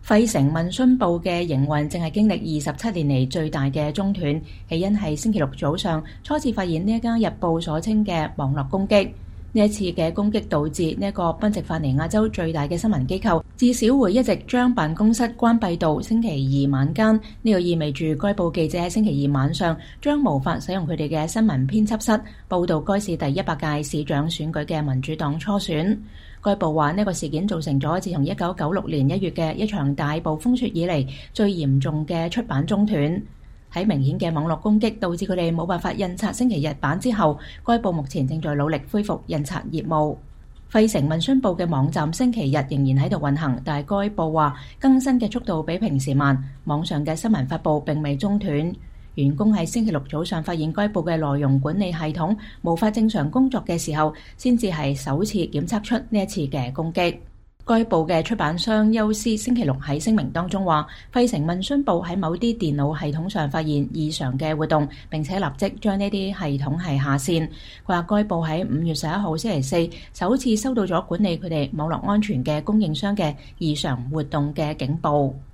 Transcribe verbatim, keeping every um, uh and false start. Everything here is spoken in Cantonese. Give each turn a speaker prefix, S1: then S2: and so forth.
S1: 費城問詢報嘅營運正係經歷二十七年嚟最大嘅中斷，起因係星期六早上初次發現呢一家日報所稱嘅網絡攻擊。呢一次嘅攻擊導致呢一個賓夕法尼亞州最大嘅新聞機構至少會一直將辦公室關閉到星期二晚間。呢個意味住該報記者喺星期二晚上將無法使用佢哋嘅新聞編輯室報導該市第一百屆市長選舉嘅民主黨初選。該報話呢個事件造成咗自從一九九六年一月嘅一場大暴風雪以嚟最嚴重嘅出版中斷。喺明顯嘅網絡攻擊導致佢哋冇辦法印刷星期日版之後，該報目前正在努力恢復印刷業務。費城問詢報嘅網站星期日仍然喺度運行，但係該報話更新嘅速度比平時慢，網上嘅新聞發佈並未中斷。員工喺星期六早上發現該報嘅內容管理系統無法正常工作嘅時候，先至係首次檢測出呢一次嘅攻擊。該報嘅出版商休斯星期六喺聲明當中話，費城問詢報喺某啲電腦系統上發現異常嘅活動，並且立即將呢啲系統係下線。佢話該報喺五月十一號星期四首次收到咗管理佢哋網絡安全嘅供應商嘅異常活動嘅警報。